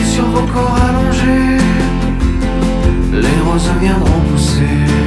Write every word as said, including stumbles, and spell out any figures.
sur vos corps allongés, les roses viendront pousser.